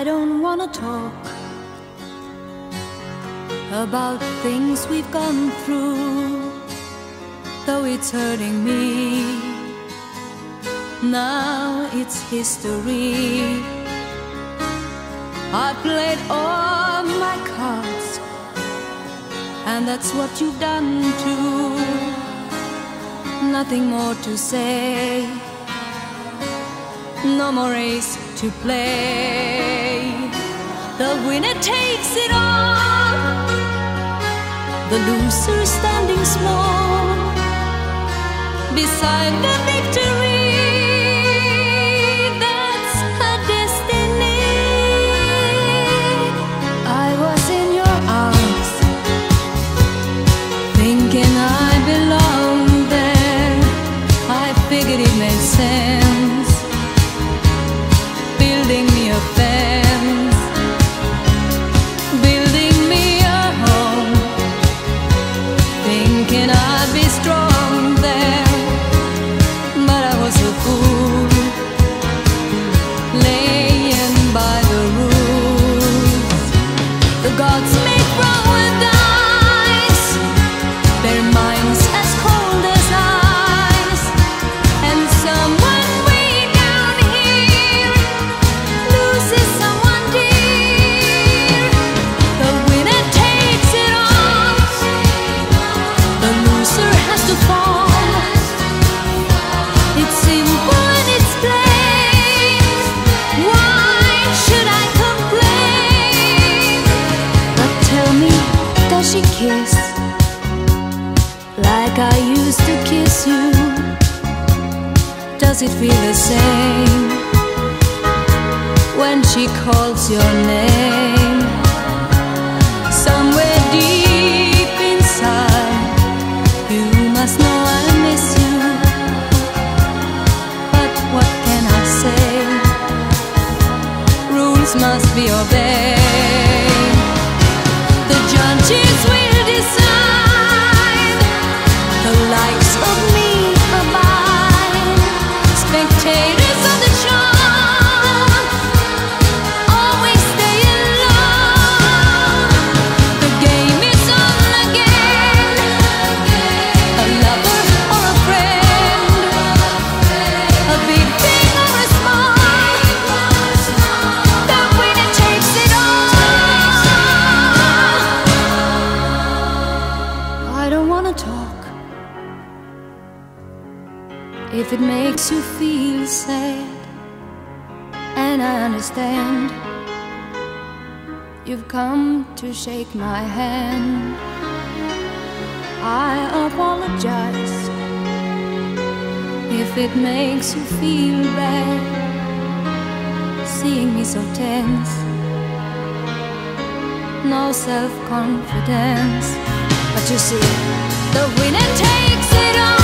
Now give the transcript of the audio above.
I don't wanna talk about things we've gone through, though it's hurting me. Now it's history. I played all my cards, and that's what you've done too. Nothing more to say, no more race to play. The winner takes it all, the loser standing small beside the victory. That's her destiny. I was in your arms, thinking I belonged there. I figured it made sense, building me a fence, building me a home, thinking I'd be strong there. But I was a fool, laying by the rules. The gods make wrong with dice, their minds as cold as ice, and someone way down here loses someone dear. The winner takes it all, the loser has to fall. It's simple and it's plain. Why should I complain? But tell me, does she kiss like I used to kiss you? Does it feel the same when she calls your name? Somewhere deep inside, you must know I miss you. But what can I say? Rules must be obeyed. The judges will decide, the likes of me abide. Spectators of the show always stay alone. The game is on again, a lover or a friend, a big thing or a small, the winner takes it all. I don't wanna talk if it makes you feel sad, and I understand. You've come to shake my hand. I apologize if it makes you feel bad, seeing me so tense, no self-confidence. But you see, the winner takes it all.